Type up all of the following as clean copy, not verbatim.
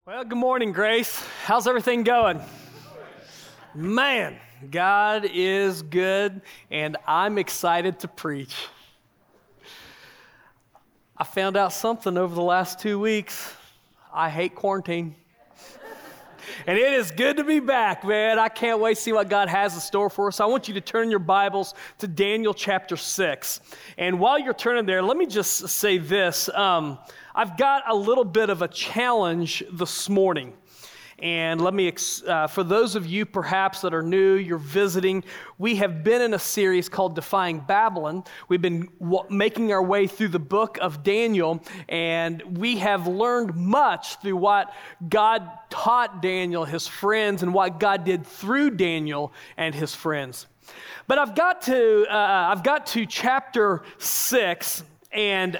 Well, good morning, Grace. How's everything going? Man, God is good, and I'm excited to preach. I found out something over the last 2 weeks. I hate quarantine. And it is good to be back, man. I can't wait to see what God has in store for us. I want you to turn your Bibles to Daniel chapter 6. And while you're turning there, let me just say this. I've got a little bit of a challenge this morning. And let me, for those of you perhaps that are new, you're visiting, we have been in a series called Defying Babylon. We've been making our way through the book of Daniel, and we have learned much through what God taught Daniel, his friends, and what God did through Daniel and his friends. But I've got to chapter 6, and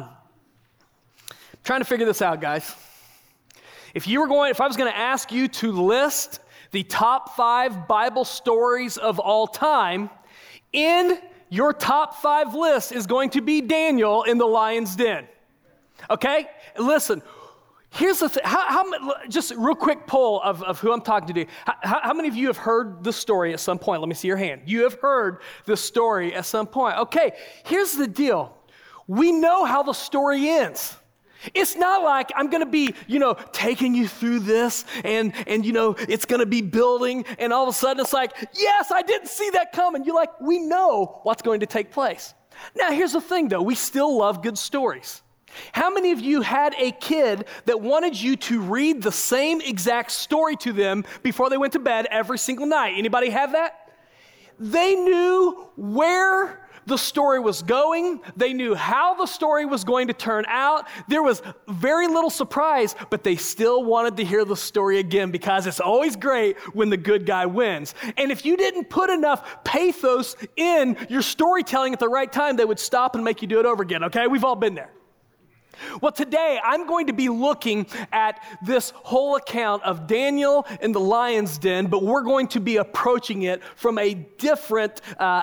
trying to figure this out, guys. If I was going to ask you to list the top 5 Bible stories of all time, in your top 5 list is going to be Daniel in the lion's den. Okay? Listen, here's the thing. Just a real quick poll of who I'm talking to. How many of you have heard this story at some point? Let me see your hand. You have heard this story at some point. Okay, here's the deal. We know how the story ends. It's not like I'm going to be, taking you through this and it's going to be building and all of a sudden it's like, yes, I didn't see that coming. We know what's going to take place. Now, here's the thing, though. We still love good stories. How many of you had a kid that wanted you to read the same exact story to them before they went to bed every single night? Anybody have that? They knew where the story was going. They knew how the story was going to turn out. There was very little surprise, but they still wanted to hear the story again because it's always great when the good guy wins. And if you didn't put enough pathos in your storytelling at the right time, they would stop and make you do it over again, okay? We've all been there. Well, today I'm going to be looking at this whole account of Daniel in the lion's den, but we're going to be approaching it from a different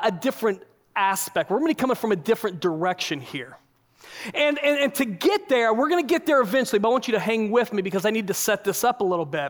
aspect. We're going to be coming from a different direction here. And to get there, we're going to get there eventually, but I want you to hang with me because I need to set this up a little bit.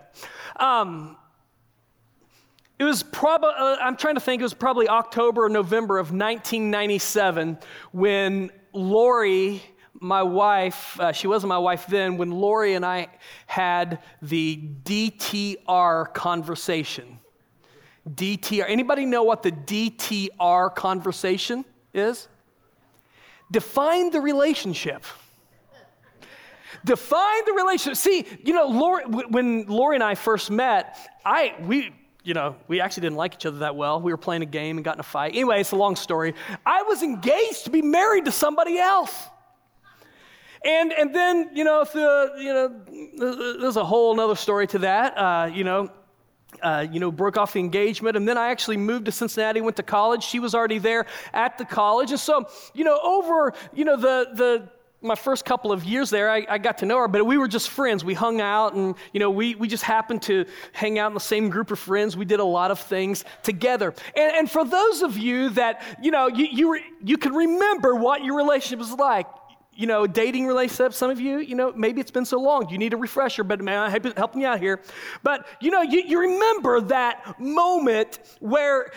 It was probably October or November of 1997 when Lori, my wife, she wasn't my wife then, when Lori and I had the DTR conversation. DTR. Anybody know what the DTR conversation is? Define the relationship. Define the relationship. See, when Lori and I first met, we actually didn't like each other that well. We were playing a game and got in a fight. Anyway, it's a long story. I was engaged to be married to somebody else. And then, there's a whole other story to that, broke off the engagement. And then I actually moved to Cincinnati, went to college. She was already there at the college. And so, over, my first couple of years there, I got to know her, but we were just friends. We hung out and, we just happened to hang out in the same group of friends. We did a lot of things together. And for those of you that, you can remember what your relationship was like, dating relationship, some of you, maybe it's been so long, you need a refresher, but man, I'm helping you out here. But, you remember that moment where,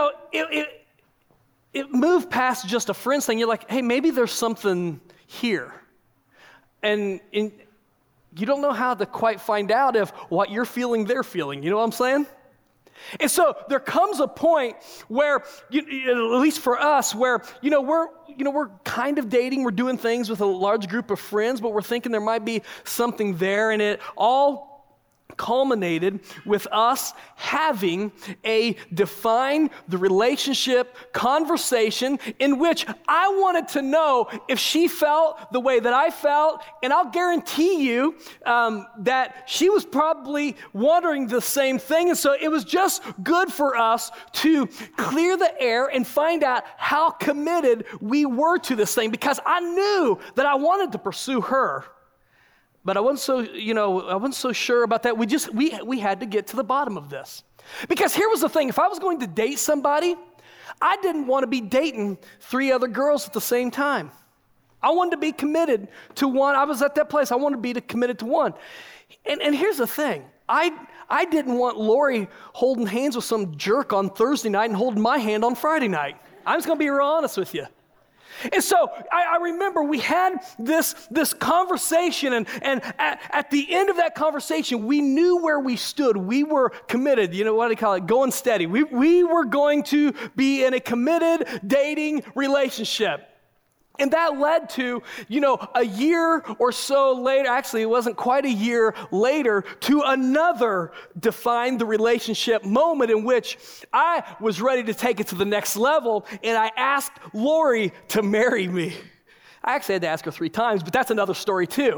it moved past just a friend's thing. You're like, hey, maybe there's something here. And you don't know how to quite find out if what you're feeling, they're feeling. You know what I'm saying? And so there comes a point where, at least for us, where, we're kind of dating, we're doing things with a large group of friends, but we're thinking there might be something there, and it all culminated with us having a define the relationship conversation in which I wanted to know if she felt the way that I felt, and I'll guarantee you that she was probably wondering the same thing. And so it was just good for us to clear the air and find out how committed we were to this thing, because I knew that I wanted to pursue her. But I wasn't so sure about that. We had to get to the bottom of this. Because here was the thing. If I was going to date somebody, I didn't want to be dating 3 other girls at the same time. I wanted to be committed to one. I was at that place. I wanted to be committed to one. And here's the thing. I didn't want Lori holding hands with some jerk on Thursday night and holding my hand on Friday night. I'm just going to be real honest with you. And so I remember we had this conversation, and at the end of that conversation, we knew where we stood. We were committed. You know, what do you call it? Going steady. We were going to be in a committed dating relationship. And that led to, a year or so later, actually it wasn't quite a year later, to another define the relationship moment in which I was ready to take it to the next level, and I asked Lori to marry me. I actually had to ask her 3 times, but that's another story too.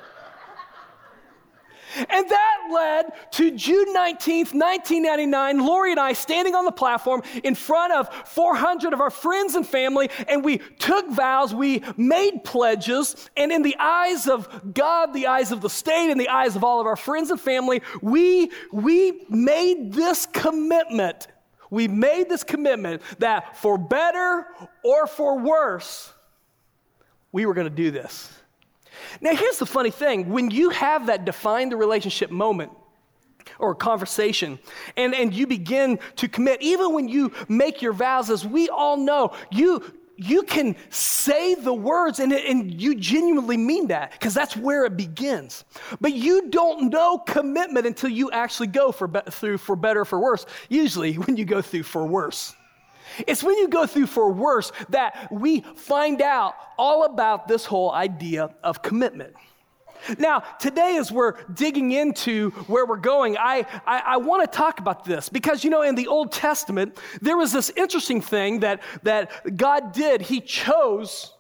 And that led to June 19th, 1999, Lori and I standing on the platform in front of 400 of our friends and family, and we took vows, we made pledges, and in the eyes of God, the eyes of the state, and the eyes of all of our friends and family, we made this commitment. We made this commitment that for better or for worse, we were going to do this. Now, here's the funny thing. When you have that define the relationship moment or conversation, and you begin to commit, even when you make your vows, as we all know, you can say the words and you genuinely mean that, because that's where it begins. But you don't know commitment until you actually go through for better or for worse, usually when you go through for worse. It's when you go through for worse that we find out all about this whole idea of commitment. Now, today as we're digging into where we're going, I want to talk about this because, in the Old Testament, there was this interesting thing that God did. He chose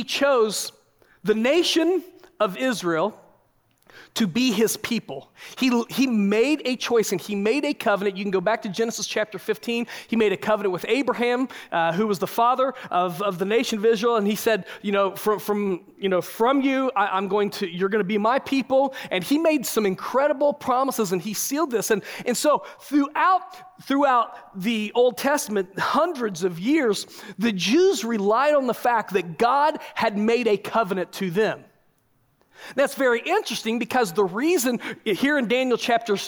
the nation of Israel to be his people. He made a choice and he made a covenant. You can go back to Genesis chapter 15. He made a covenant with Abraham, who was the father of the nation of Israel, and he said, from you, you're going to be my people. And he made some incredible promises, and he sealed this. And so throughout the Old Testament, hundreds of years, the Jews relied on the fact that God had made a covenant to them. That's very interesting because the reason here in Daniel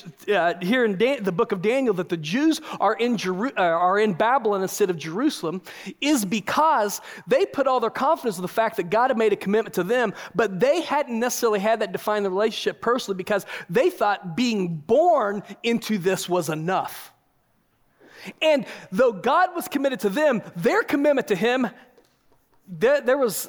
the book of Daniel, that the Jews are in Babylon instead of Jerusalem is because they put all their confidence in the fact that God had made a commitment to them, but they hadn't necessarily had that define the relationship personally because they thought being born into this was enough. And though God was committed to them, their commitment to him, there was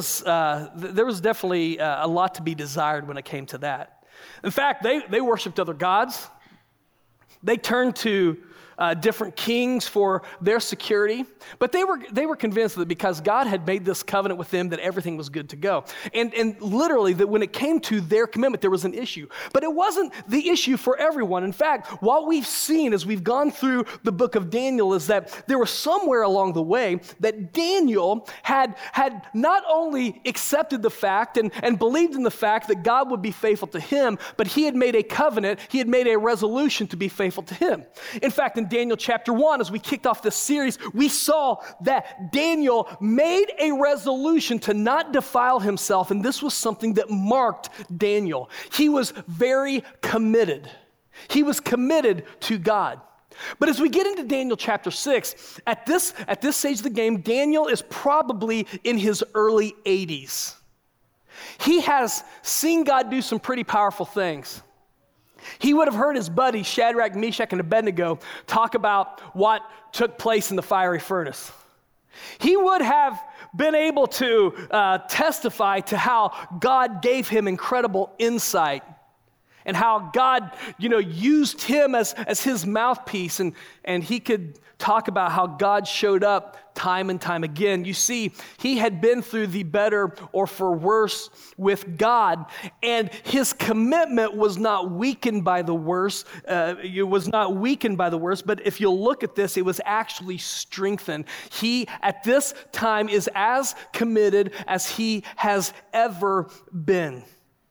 definitely a lot to be desired when it came to that. In fact, they worshiped other gods. They turned to different kings for their security, but they were convinced that because God had made this covenant with them that everything was good to go. And literally that when it came to their commitment, there was an issue. But it wasn't the issue for everyone. In fact, what we've seen as we've gone through the book of Daniel is that there was somewhere along the way that Daniel had not only accepted the fact and believed in the fact that God would be faithful to him, but he had made a covenant, he had made a resolution to be faithful to him. In fact, in Daniel chapter 1, as we kicked off this series, we saw that Daniel made a resolution to not defile himself, and this was something that marked Daniel. He was very committed. He was committed to God. But as we get into Daniel chapter 6, at this stage of the game, Daniel is probably in his early 80s. He has seen God do some pretty powerful things. He would have heard his buddies, Shadrach, Meshach, and Abednego, talk about what took place in the fiery furnace. He would have been able to testify to how God gave him incredible insight and how God, used him as his mouthpiece, and he could talk about how God showed up time and time again. You see, he had been through the better or for worse with God, and his commitment was not weakened by the worst. It was not weakened by the worst, but if you'll look at this, it was actually strengthened. He, at this time, is as committed as he has ever been.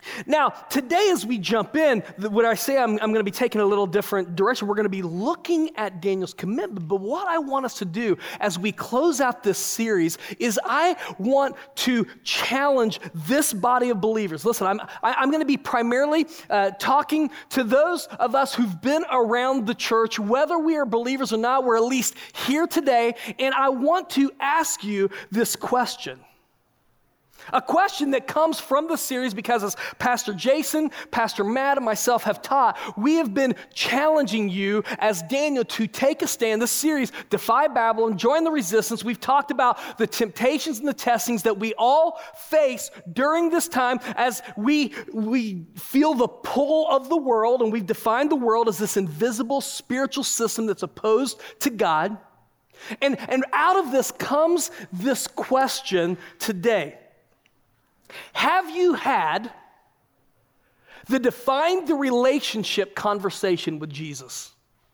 Now, today as we jump in, when I say I'm going to be taking a little different direction, we're going to be looking at Daniel's commitment. But what I want us to do as we close out this series is I want to challenge this body of believers. Listen, I'm going to be primarily talking to those of us who've been around the church, whether we are believers or not, we're at least here today. And I want to ask you this question. A question that comes from the series because as Pastor Jason, Pastor Matt, and myself have taught, we have been challenging you as Daniel to take a stand. This series, Defy Babylon, Join the Resistance. We've talked about the temptations and the testings that we all face during this time as we feel the pull of the world, and we've defined the world as this invisible spiritual system that's opposed to God. And out of this comes this question today. Have you had the define the relationship conversation with Jesus?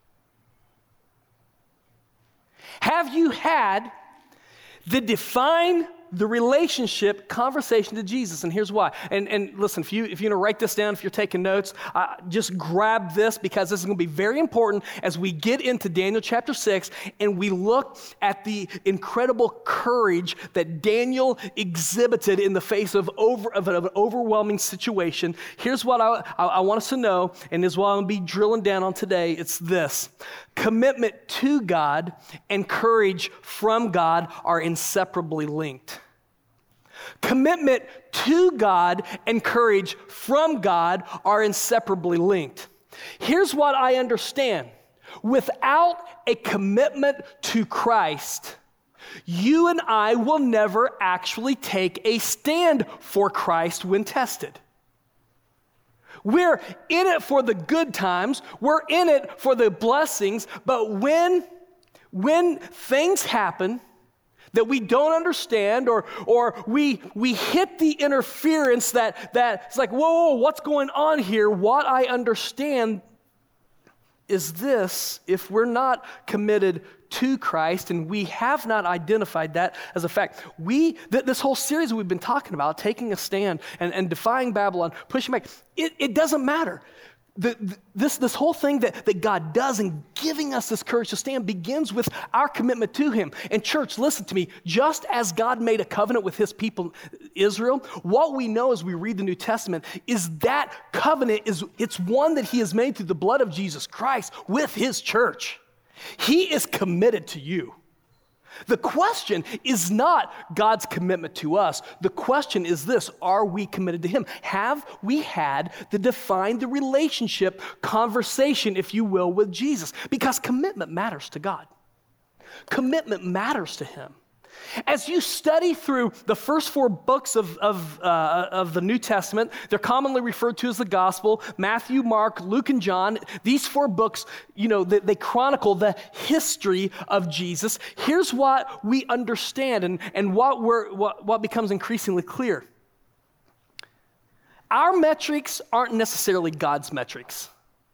Have you had the define the relationship conversation to Jesus? And here's why. And listen, if you're going to write this down, if you're taking notes, just grab this because this is going to be very important as we get into Daniel chapter 6 and we look at the incredible courage that Daniel exhibited in the face of an overwhelming situation. Here's what I want us to know, and this is what I'm going to be drilling down on today. It's this. Commitment to God and courage from God are inseparably linked. Commitment to God and courage from God are inseparably linked. Here's what I understand. Without a commitment to Christ, you and I will never actually take a stand for Christ when tested. We're in it for the good times. We're in it for the blessings. But when things happen that we don't understand or we hit the interference that it's like, whoa, what's going on here? What I understand is this: if we're not committed to Christ, and we have not identified that as a fact. This whole series we've been talking about, taking a stand and defying Babylon, pushing back, it doesn't matter. This whole thing that God does in giving us this courage to stand begins with our commitment to Him. And church, listen to me, just as God made a covenant with His people, Israel, what we know as we read the New Testament is that covenant it's one that He has made through the blood of Jesus Christ with His church. He is committed to you. The question is not God's commitment to us. The question is this: are we committed to Him? Have we had the define the relationship conversation, if you will, with Jesus? Because commitment matters to God. Commitment matters to Him. As you study through the first 4 books of the New Testament, they're commonly referred to as the Gospel: Matthew, Mark, Luke, and John. These 4 books, they chronicle the history of Jesus. Here's what we understand and what becomes increasingly clear. Our metrics aren't necessarily God's metrics.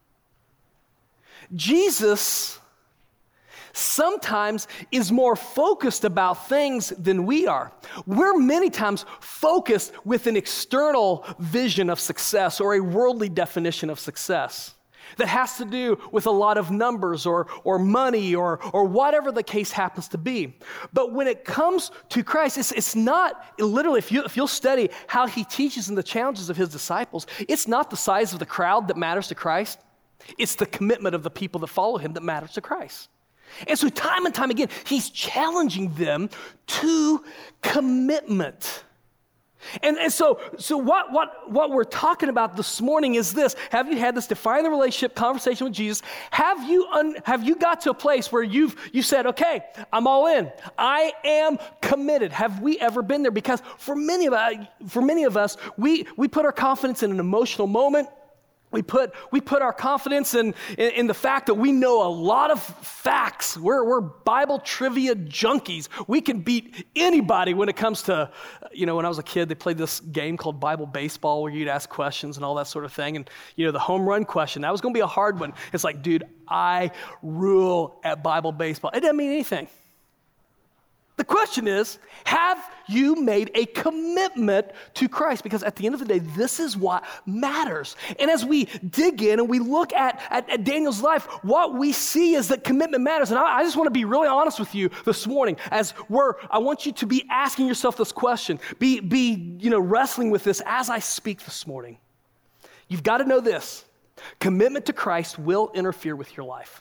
Jesus sometimes is more focused about things than we are. We're many times focused with an external vision of success or a worldly definition of success that has to do with a lot of numbers or money or whatever the case happens to be. But when it comes to Christ, it's not literally, if you'll study how He teaches and the challenges of His disciples, it's not the size of the crowd that matters to Christ. It's the commitment of the people that follow Him that matters to Christ. And so time and time again, He's challenging them to commitment. And so what we're talking about this morning is this: have you had this define the relationship conversation with Jesus? Have you got to a place where you said, okay, I'm all in. I am committed. Have we ever been there? Because for many of us, we put our confidence in an emotional moment. We put our confidence in the fact that we know a lot of facts. We're Bible trivia junkies. We can beat anybody when it comes to, when I was a kid, they played this game called Bible Baseball where you'd ask questions and all that sort of thing. And, the home run question, that was going to be a hard one. It's like, dude, I rule at Bible Baseball. It doesn't mean anything. The question is, have you made a commitment to Christ? Because at the end of the day, this is what matters. And as we dig in and we look at Daniel's life, what we see is that commitment matters. And I just want to be really honest with you this morning. I want you to be asking yourself this question, be wrestling with this as I speak this morning. You've got to know this: commitment to Christ will interfere with your life.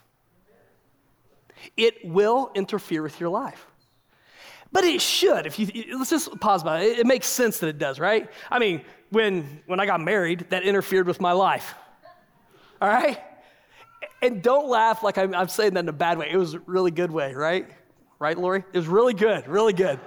It will interfere with your life. But it should. Let's just pause by it. It makes sense that it does, right? I mean, when I got married, that interfered with my life. All right? And don't laugh like I'm saying that in a bad way. It was a really good way, right? Right, Lori? It was really good, really good.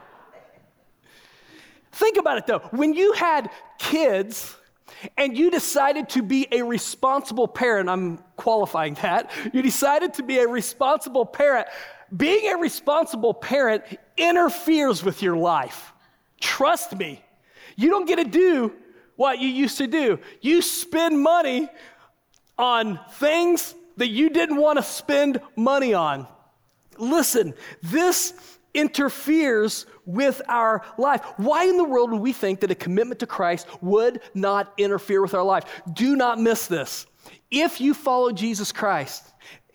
Think about it, though. When you had kids and you decided to be a responsible parent, I'm qualifying that. You decided to be a responsible parent. Being a responsible parent interferes with your life. Trust me. You don't get to do what you used to do. You spend money on things that you didn't want to spend money on. Listen, this interferes with our life. Why in the world would we think that a commitment to Christ would not interfere with our life? Do not miss this. If you follow Jesus Christ,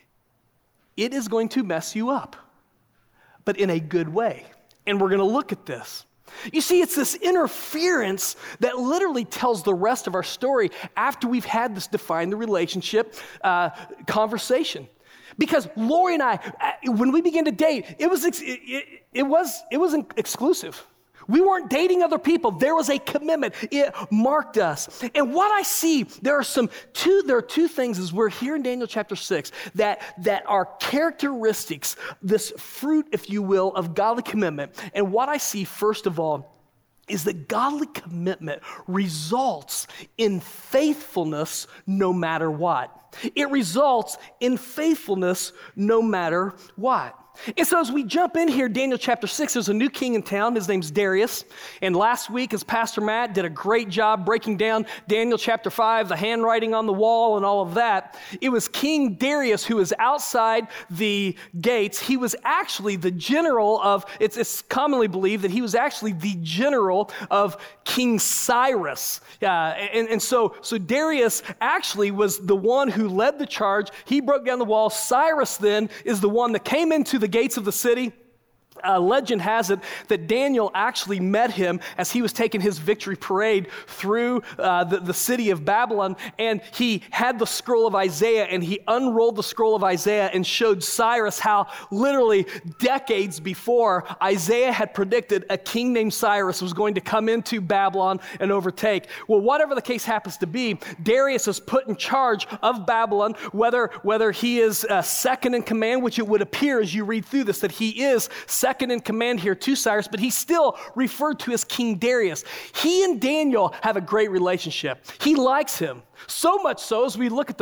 it is going to mess you up, but in a good way. And we're going to look at this. You see, it's this interference that literally tells the rest of our story after we've had this define the relationship conversation. Because Lori and I, when we began to date, it wasn't exclusive. We weren't dating other people. There was a commitment. It marked us. And what I see, there are two things as we're here in Daniel chapter 6 that are characteristics, this fruit, if you will, of godly commitment. And what I see, first of all, is that godly commitment results in faithfulness no matter what. It results in faithfulness no matter what. And so as we jump in here, Daniel chapter 6, there's a new king in town. His name's Darius. And last week, as Pastor Matt did a great job breaking down Daniel chapter 5, the handwriting on the wall and all of that, it was King Darius who was outside the gates. He was actually the general of, it's commonly believed that he was actually the general of King Cyrus. So Darius actually was the one who led the charge. He broke down the wall. Cyrus then is the one that came into the gates of the city. Legend has it that Daniel actually met him as he was taking his victory parade through the city of Babylon, and he had the scroll of Isaiah, and he unrolled the scroll of Isaiah and showed Cyrus how literally decades before Isaiah had predicted a king named Cyrus was going to come into Babylon and overtake. Well, whatever the case happens to be, Darius is put in charge of Babylon, whether he is second in command, which it would appear as you read through this that he is second in command here to Cyrus, but he's still referred to as King Darius. He and Daniel have a great relationship. He likes him. So much so, as we look at the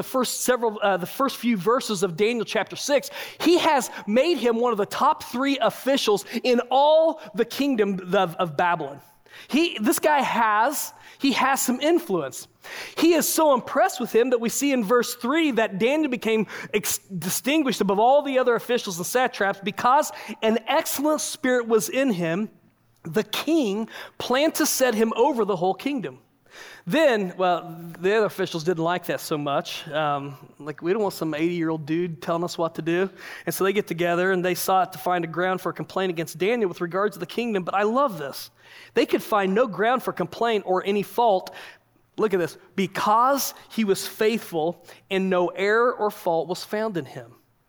first few verses of Daniel chapter 6, he has made him one of the top 3 officials in all the kingdom of Babylon. This guy has some influence. He is so impressed with him that we see in verse 3 that Daniel became distinguished above all the other officials and satraps because an excellent spirit was in him. The king planned to set him over the whole kingdom. Then, the other officials didn't like that so much. We don't want some 80-year-old dude telling us what to do. And so they get together and they sought to find a ground for a complaint against Daniel with regards to the kingdom. But I love this. They could find no ground for complaint or any fault. Look at this. Because he was faithful and no error or fault was found in him.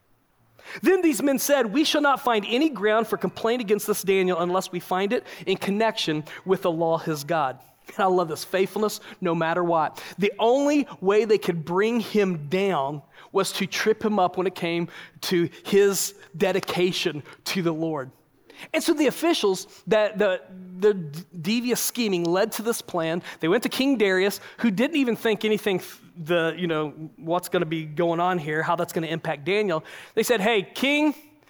Then these men said, we shall not find any ground for complaint against this Daniel unless we find it in connection with the law his God. And I love this, faithfulness no matter what. The only way they could bring him down was to trip him up when it came to his dedication to the Lord. And so the officials, the devious scheming led to this plan. They went to King Darius, who didn't even think anything, what's going to be going on here, how that's going to impact Daniel. They said, hey, King,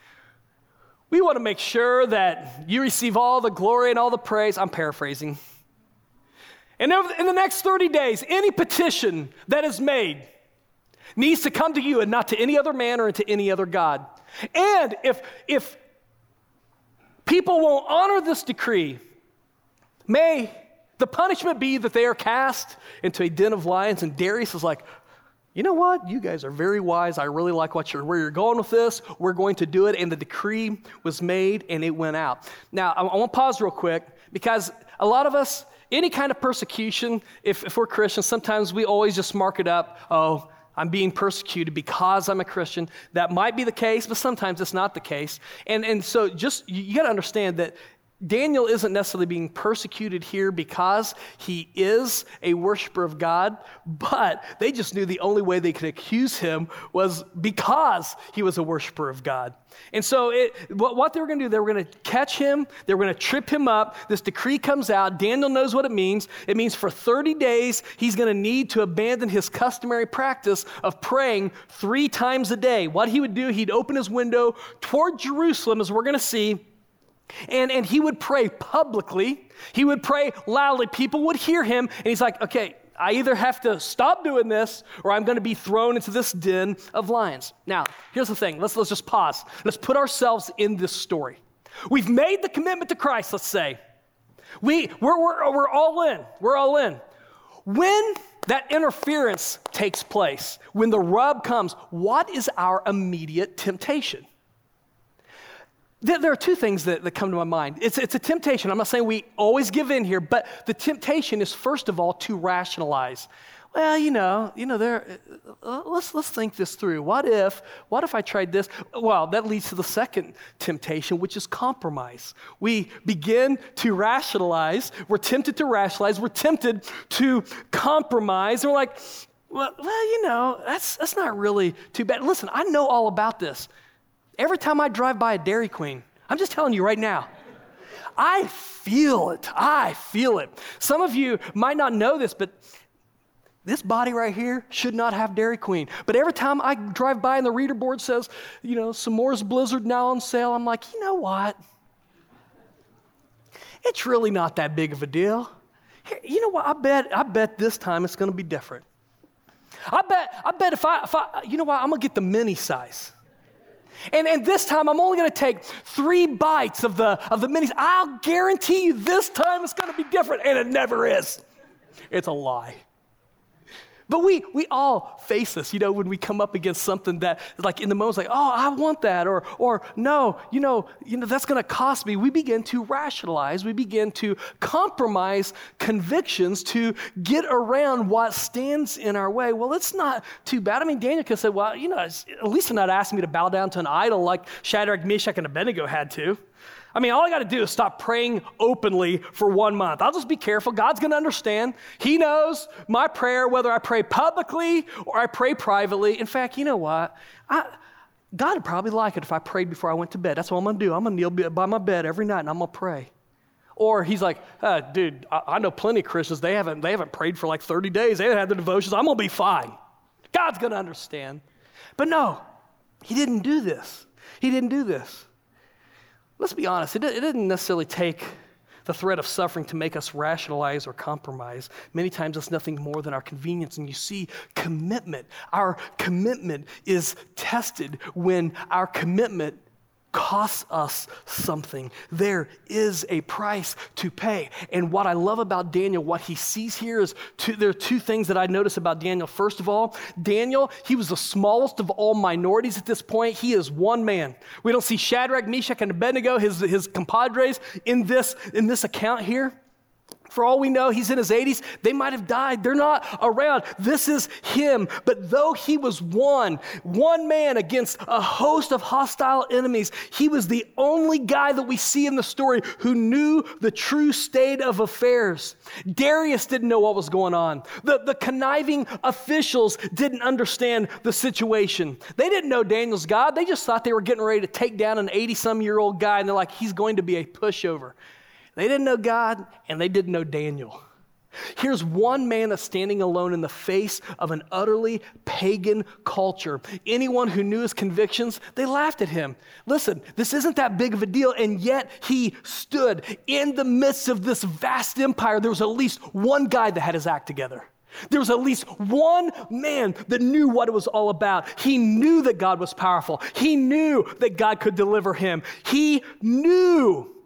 we want to make sure that you receive all the glory and all the praise. I'm paraphrasing. And in the next 30 days, any petition that is made needs to come to you and not to any other man or to any other God. And if People won't honor this decree. May the punishment be that they are cast into a den of lions. And Darius is like, you know what? You guys are very wise. I really like where you're going with this. We're going to do it. And the decree was made and it went out. Now, I want to pause real quick because a lot of us, any kind of persecution, if we're Christians, sometimes we always just mark it up, oh, I'm being persecuted because I'm a Christian. That might be the case, but sometimes it's not the case. And so just, you got to understand that Daniel isn't necessarily being persecuted here because he is a worshiper of God, but they just knew the only way they could accuse him was because he was a worshiper of God. And so what they were going to do, they were going to catch him, they were going to trip him up. This decree comes out. Daniel knows what it means. It means for 30 days, he's going to need to abandon his customary practice of praying 3 times a day. What he would do, he'd open his window toward Jerusalem, as we're going to see, and he would pray publicly. He would pray loudly. People would hear him, and he's like, okay, I either have to stop doing this or I'm going to be thrown into this den of lions. Now, here's the thing. Let's just pause. Let's put ourselves in this story. We've made the commitment to Christ, let's say. We're all in. We're all in. When that interference takes place, when the rub comes, what is our immediate temptation? There are 2 things that come to my mind. It's a temptation. I'm not saying we always give in here, but the temptation is, first of all, to rationalize. Well, let's think this through. What if I tried this? Well, that leads to the second temptation, which is compromise. We begin to rationalize. We're tempted to rationalize. We're tempted to compromise. And we're like, well, that's not really too bad. Listen, I know all about this. Every time I drive by a Dairy Queen, I'm just telling you right now, I feel it. I feel it. Some of you might not know this, but this body right here should not have Dairy Queen. But every time I drive by and the reader board says, S'mores Blizzard now on sale, I'm like, you know what? It's really not that big of a deal. You know what? I bet this time it's going to be different. I bet if I you know what? I'm going to get the mini size. And this time, I'm only going to take 3 bites of the minis. I'll guarantee you this time it's going to be different, and it never is. It's a lie. But we all face this, when we come up against something that, like in the moment, like, oh, I want that, or no, that's going to cost me. We begin to rationalize. We begin to compromise convictions to get around what stands in our way. Well, it's not too bad. I mean, Daniel could say, well, at least they're not asking me to bow down to an idol like Shadrach, Meshach, and Abednego had to. I mean, all I got to do is stop praying openly for 1 month. I'll just be careful. God's going to understand. He knows my prayer, whether I pray publicly or I pray privately. In fact, you know what? God would probably like it if I prayed before I went to bed. That's what I'm going to do. I'm going to kneel by my bed every night and I'm going to pray. Or he's like, dude, I know plenty of Christians. They haven't prayed for like 30 days. They haven't had their devotions. I'm going to be fine. God's going to understand. But no, he didn't do this. He didn't do this. Let's be honest, it didn't necessarily take the threat of suffering to make us rationalize or compromise. Many times it's nothing more than our convenience. And you see, commitment, our commitment is tested when our commitment costs us something. There is a price to pay. And what I love about Daniel, what he sees here is there are 2 things that I notice about Daniel. First of all, Daniel, he was the smallest of all minorities at this point. He is one man. We don't see Shadrach, Meshach, and Abednego, his compadres, in this account here. For all we know, he's in his 80s. They might have died. They're not around. This is him. But though he was one man against a host of hostile enemies, he was the only guy that we see in the story who knew the true state of affairs. Darius didn't know what was going on. The conniving officials didn't understand the situation. They didn't know Daniel's God. They just thought they were getting ready to take down an 80-some-year-old guy, and they're like, he's going to be a pushover. They didn't know God, and they didn't know Daniel. Here's one man that's standing alone in the face of an utterly pagan culture. Anyone who knew his convictions, they laughed at him. Listen, this isn't that big of a deal, and yet he stood in the midst of this vast empire. There was at least one guy that had his act together. There was at least one man that knew what it was all about. He knew that God was powerful. He knew that God could deliver him. He knew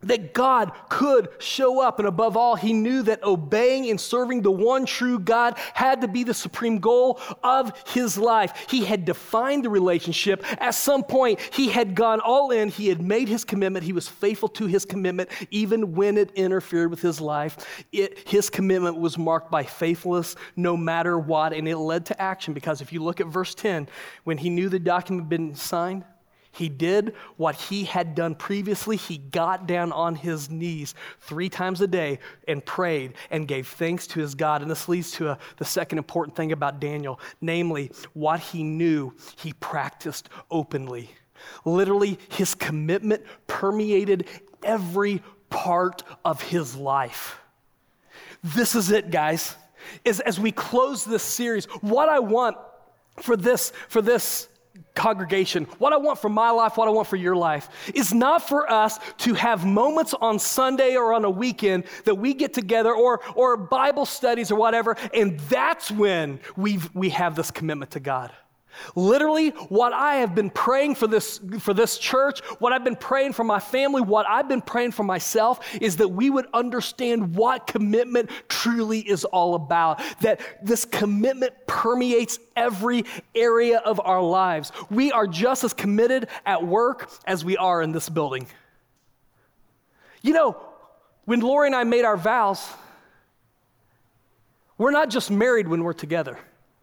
that God could show up. And above all, he knew that obeying and serving the one true God had to be the supreme goal of his life. He had defined the relationship. At some point, he had gone all in. He had made his commitment. He was faithful to his commitment, even when it interfered with his life. His commitment was marked by faithfulness no matter what, and it led to action. Because if you look at verse 10, when he knew the document had been signed, he did what he had done previously. He got down on his knees 3 times a day and prayed and gave thanks to his God. And this leads to the second important thing about Daniel, namely, what he knew, he practiced openly. Literally, his commitment permeated every part of his life. This is it, guys. As we close this series, what I want for this congregation, what I want for my life, what I want for your life, is not for us to have moments on Sunday or on a weekend that we get together or Bible studies or whatever, and that's when we have this commitment to God. Literally, what I have been praying for this church, what I've been praying for my family, what I've been praying for myself is that we would understand what commitment truly is all about, that this commitment permeates every area of our lives. We are just as committed at work as we are in this building. You know, when Lori and I made our vows, we're not just married when we're together.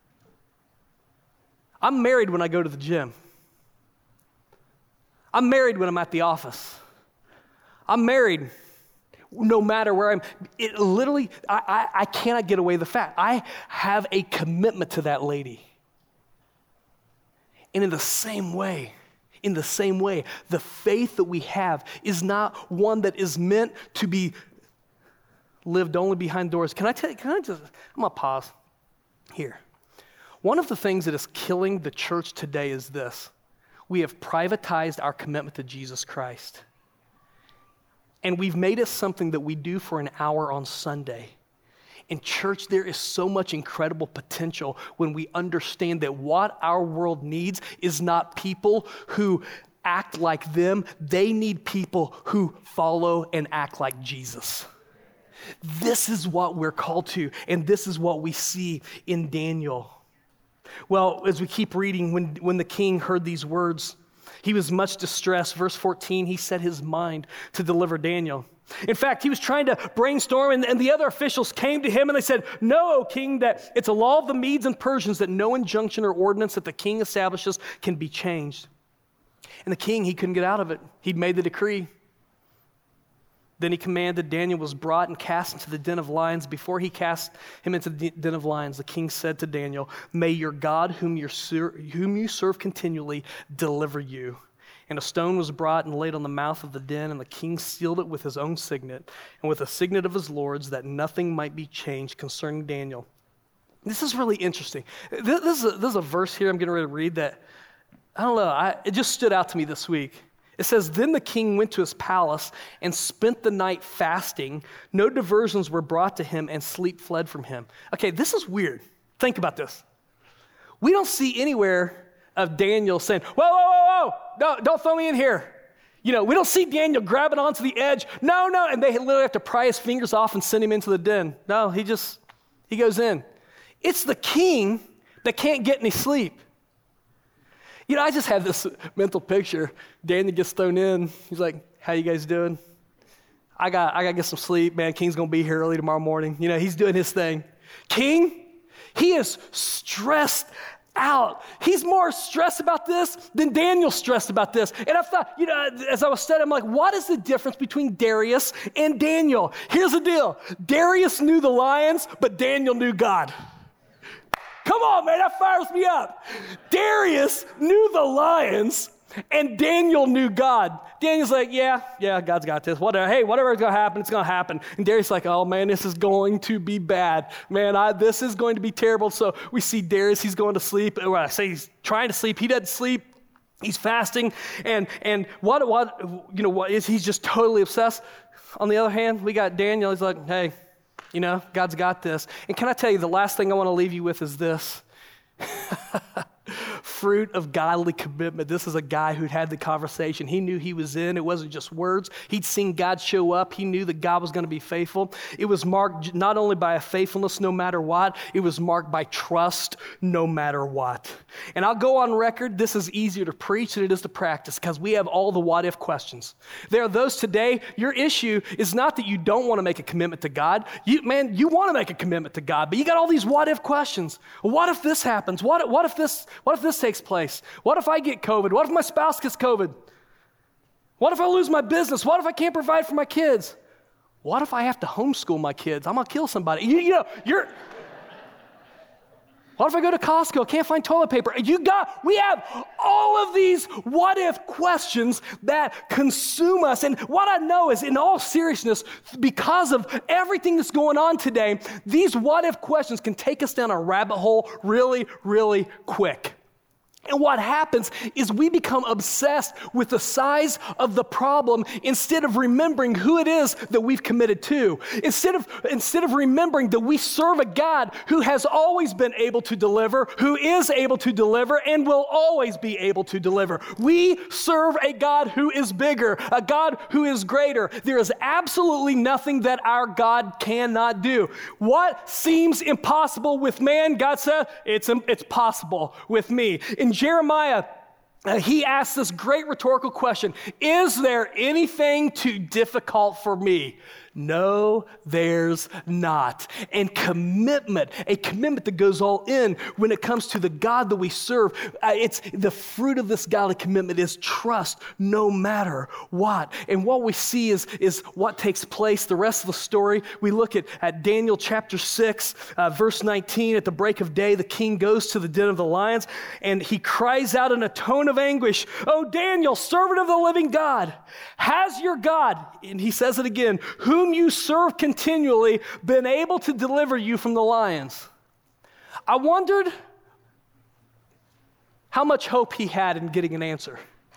I'm married when I go to the gym. I'm married when I'm at the office. I'm married no matter where I'm. It literally, I cannot get away the fact. I have a commitment to that lady. And in the same way, the faith that we have is not one that is meant to be lived only behind doors. I'm going to pause here. One of the things that is killing the church today is this. We have privatized our commitment to Jesus Christ. And we've made it something that we do for an hour on Sunday. In church, there is so much incredible potential when we understand that what our world needs is not people who act like them. They need people who follow and act like Jesus. This is what we're called to, and this is what we see in Daniel. Well, as we keep reading, when the king heard these words, he was much distressed. Verse 14, he set his mind to deliver Daniel. In fact, he was trying to brainstorm, and the other officials came to him and they said, "Know, O king, that it's a law of the Medes and Persians that no injunction or ordinance that the king establishes can be changed." And the king, he couldn't get out of it. He'd made the decree. Then he commanded, Daniel was brought and cast into the den of lions. Before he cast him into the den of lions, the king said to Daniel, "May your God, whom you serve continually, deliver you." And a stone was brought and laid on the mouth of the den, and the king sealed it with his own signet and with the signet of his lords, that nothing might be changed concerning Daniel. This is really interesting. This is a verse here I'm getting ready to read that, I don't know, it just stood out to me this week. It says, "Then the king went to his palace and spent the night fasting. No diversions were brought to him, and sleep fled from him." Okay, this is weird. Think about this. We don't see anywhere of Daniel saying, whoa, don't throw me in here. You know, we don't see Daniel grabbing onto the edge. No, and they literally have to pry his fingers off and send him into the den. No, he goes in. It's the king that can't get any sleep. You know, I just had this mental picture. Daniel gets thrown in. He's like, "How you guys doing? I got to get some sleep, man. King's going to be here early tomorrow morning." You know, he's doing his thing. King, he is stressed out. He's more stressed about this than Daniel's stressed about this. And I thought, you know, as I was studying, I'm like, what is the difference between Darius and Daniel? Here's the deal. Darius knew the lions, but Daniel knew God. Come on, man, that fires me up. Darius knew the lions, and Daniel knew God. Daniel's like, yeah, God's got this. Whatever's going to happen, it's going to happen. And Darius is like, oh, man, this is going to be bad. Man, this is going to be terrible. So we see Darius, he's going to sleep. Or I say he's trying to sleep. He doesn't sleep. He's fasting. And he's just totally obsessed. On the other hand, we got Daniel. He's like, hey, you know, God's got this. And can I tell you, the last thing I want to leave you with is this. fruit of godly commitment. This is a guy who'd had the conversation. He knew he was in. It wasn't just words. He'd seen God show up. He knew that God was going to be faithful. It was marked not only by a faithfulness no matter what, it was marked by trust no matter what. And I'll go on record, this is easier to preach than it is to practice because we have all the what-if questions. There are those today, your issue is not that you don't want to make a commitment to God. You want to make a commitment to God, but you got all these what-if questions. What if this happens? What if this takes place? What if I get COVID? What if my spouse gets COVID? What if I lose my business? What if I can't provide for my kids? What if I have to homeschool my kids? I'm going to kill somebody. What if I go to Costco, can't find toilet paper? We have all of these what-if questions that consume us. And what I know is, in all seriousness, because of everything that's going on today, these what-if questions can take us down a rabbit hole really, really quick. And what happens is we become obsessed with the size of the problem instead of remembering who it is that we've committed to. Instead of remembering that we serve a God who has always been able to deliver, who is able to deliver, and will always be able to deliver. We serve a God who is bigger, a God who is greater. There is absolutely nothing that our God cannot do. What seems impossible with man, God said, it's possible with me. In Jeremiah, he asks this great rhetorical question: is there anything too difficult for me? No, there's not. And a commitment that goes all in when it comes to the God that we serve, it's the fruit of this godly commitment is trust no matter what. And what we see is what takes place. The rest of the story, we look at Daniel chapter 6, verse 19. At the break of day, the king goes to the den of the lions, and he cries out in a tone of anguish, "Oh, Daniel, servant of the living God, has your God," and he says it again, "whom you serve continually, been able to deliver you from the lions?" I wondered how much hope he had in getting an answer.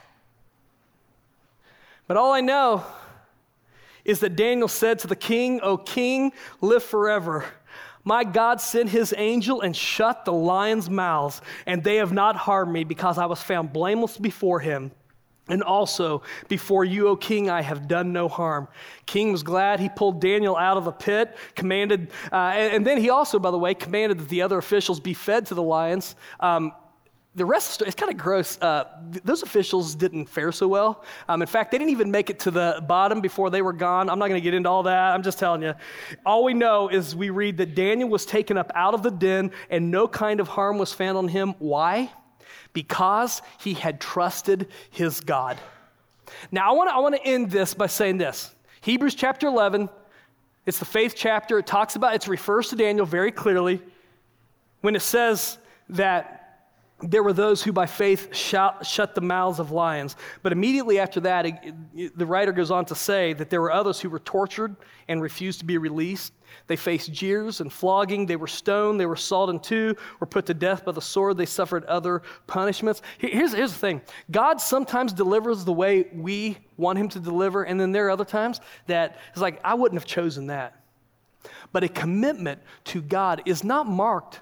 But all I know is that Daniel said to the king, "O king, live forever. My God sent his angel and shut the lions' mouths, and they have not harmed me, because I was found blameless before him. And also, before you, O king, I have done no harm." King was glad. He pulled Daniel out of the pit, commanded, and then he also, by the way, commanded that the other officials be fed to the lions. The rest of the story, it's kind of gross. Those officials didn't fare so well. In fact, they didn't even make it to the bottom before they were gone. I'm not going to get into all that. I'm just telling you. All we know is we read that Daniel was taken up out of the den and no kind of harm was found on him. Why? Because he had trusted his God. Now, I want to end this by saying this. Hebrews chapter 11, it's the faith chapter. It refers to Daniel very clearly when it says that there were those who by faith shut the mouths of lions. But immediately after that, the writer goes on to say that there were others who were tortured and refused to be released. They faced jeers and flogging. They were stoned. They were sawed in two, were put to death by the sword. They suffered other punishments. Here's the thing. God sometimes delivers the way we want him to deliver, and then there are other times that it's like, I wouldn't have chosen that. But a commitment to God is not marked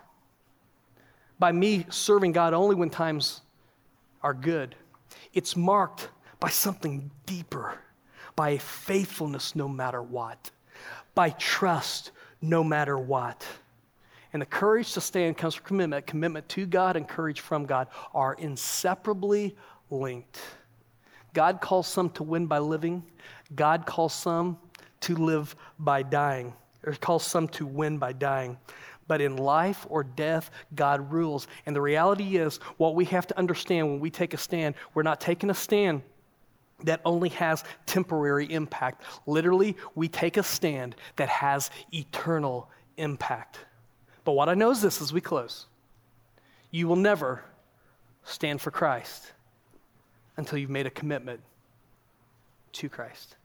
by me serving God only when times are good. It's marked by something deeper, by faithfulness no matter what, by trust no matter what. And the courage to stand comes from commitment. Commitment to God and courage from God are inseparably linked. God calls some to win by living. God calls some to live by dying, or calls some to win by dying. But in life or death, God rules. And the reality is, what we have to understand when we take a stand, we're not taking a stand that only has temporary impact. Literally, we take a stand that has eternal impact. But what I know is this as we close. You will never stand for Christ until you've made a commitment to Christ.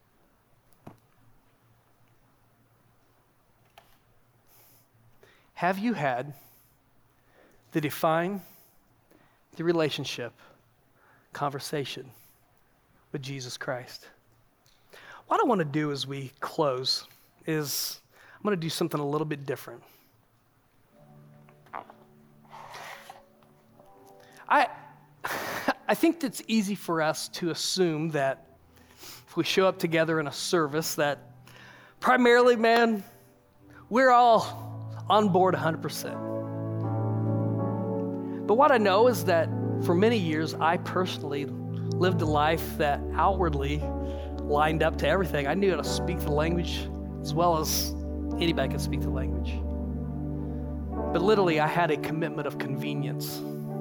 Have you had the define the relationship conversation with Jesus Christ? What I want to do as we close is I'm going to do something a little bit different. I think it's easy for us to assume that if we show up together in a service that primarily, man, we're all on board 100%. But what I know is that for many years, I personally lived a life that outwardly lined up to everything. I knew how to speak the language as well as anybody could speak the language. But literally, I had a commitment of convenience.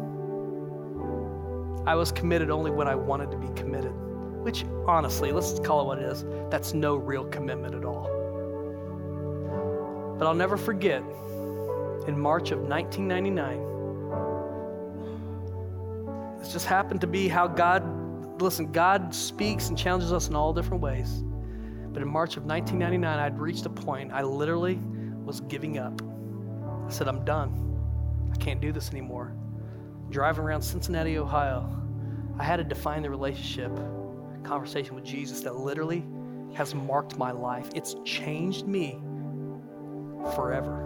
I was committed only when I wanted to be committed, which honestly, let's call it what it is, that's no real commitment at all. But I'll never forget, in March of 1999, this just happened to be how God speaks and challenges us in all different ways. But in March of 1999, I'd reached a point, I literally was giving up. I said, I'm done. I can't do this anymore. Driving around Cincinnati, Ohio, I had to define the relationship, conversation with Jesus that literally has marked my life. It's changed me forever.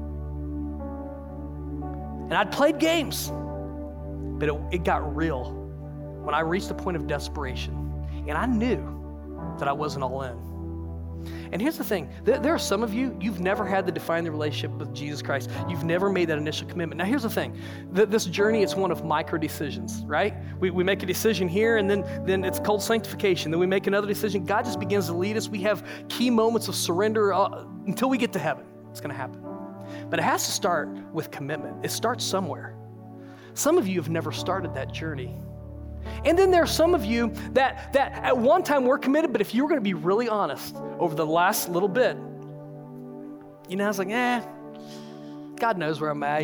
And I'd played games, but it got real when I reached a point of desperation, and I knew that I wasn't all in. And here's the thing, there are some of you, you've never had to define the relationship with Jesus Christ. You've never made that initial commitment. Now here's the thing, this journey is one of micro decisions, right? We make a decision here, and then it's called sanctification. Then we make another decision. God just begins to lead us. We have key moments of surrender until we get to heaven. It's gonna happen. But it has to start with commitment. It starts somewhere. Some of you have never started that journey. And then there are some of you that at one time were committed, but if you were going to be really honest over the last little bit, I was like, God knows where I'm at,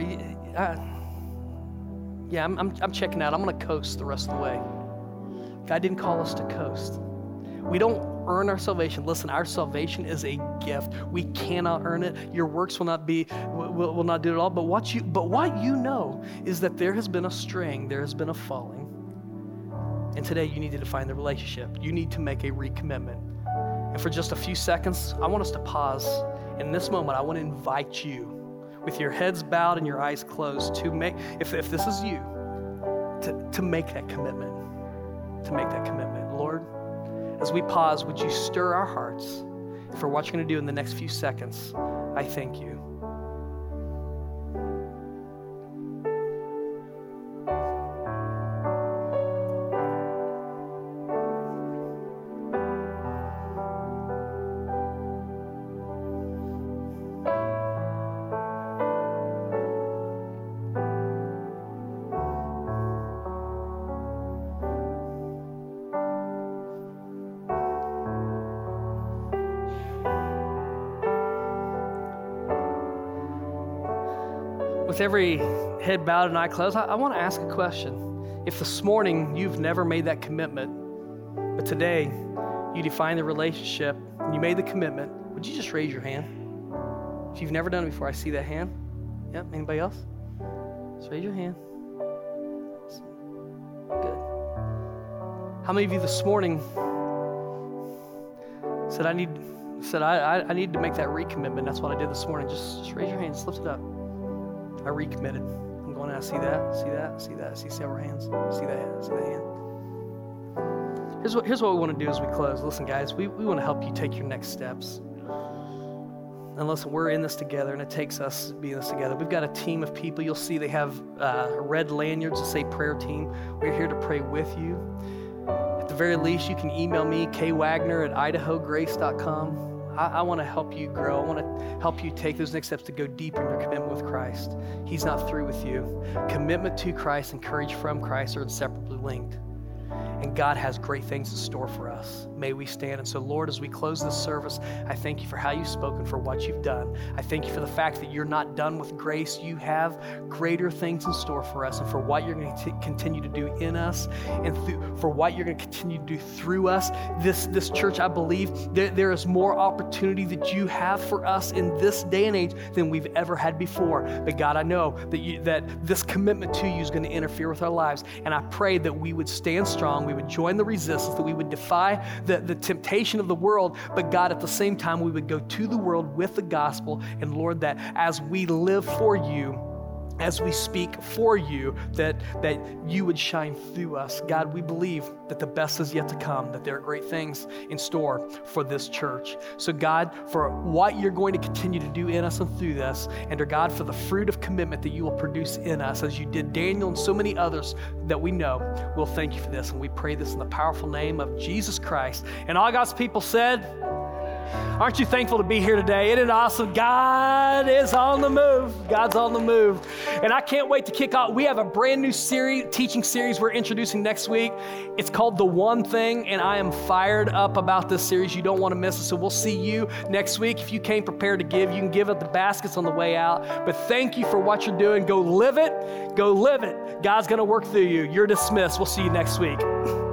I'm checking out. I'm going to coast the rest of the way. God didn't call us to coast. We don't earn our salvation. Listen, our salvation is a gift. We cannot earn it. Your works will not do it all. But what you know is that there has been a straying, there has been a falling. And today you need to define the relationship. You need to make a recommitment. And for just a few seconds, I want us to pause. In this moment, I want to invite you, with your heads bowed and your eyes closed, to make, if this is you, to make that commitment. To make that commitment. Lord, as we pause, would you stir our hearts for what you're going to do in the next few seconds? I thank you. With every head bowed and eye closed, I want to ask a question. If this morning you've never made that commitment, but today you define the relationship and you made the commitment, would you just raise your hand? If you've never done it before, I see that hand. Yep, anybody else? Just raise your hand. Good. How many of you this morning said, I need to make that recommitment? That's what I did this morning. Just raise your hand, just lift it up. I recommitted. I'm going, I see that. I see several hands. See that hand. Here's what we want to do as we close. Listen, guys, we want to help you take your next steps. And listen, we're in this together, and it takes us being this together. We've got a team of people. You'll see they have red lanyards that say prayer team. We're here to pray with you. At the very least, you can email me, kwagner@idahograce.com. I want to help you grow. I want to help you take those next steps to go deeper in your commitment with Christ. He's not through with you. Commitment to Christ and courage from Christ are inseparably linked. And God has great things in store for us. May we stand. And so, Lord, as we close this service, I thank you for how you've spoken, for what you've done. I thank you for the fact that you're not done with grace. You have greater things in store for us, and for what you're going to continue to do in us, and for what you're going to continue to do through us. This church, I believe, there is more opportunity that you have for us in this day and age than we've ever had before. But God, I know that this commitment to you is going to interfere with our lives. And I pray that we would stand strong, we would join the resistance, that we would defy the temptation of the world, but God, at the same time, we would go to the world with the gospel. And Lord, that as we live for you, as we speak for you, that you would shine through us. God, we believe that the best is yet to come, that there are great things in store for this church. So God, for what you're going to continue to do in us and through this, and God, for the fruit of commitment that you will produce in us, as you did Daniel and so many others that we know, we'll thank you for this. And we pray this in the powerful name of Jesus Christ. And all God's people said, aren't you thankful to be here today? Isn't it awesome? God is on the move. God's on the move. And I can't wait to kick off. We have a brand new teaching series we're introducing next week. It's called The One Thing, and I am fired up about this series. You don't want to miss it. So we'll see you next week. If you came prepared to give, you can give at the baskets on the way out. But thank you for what you're doing. Go live it. Go live it. God's going to work through you. You're dismissed. We'll see you next week.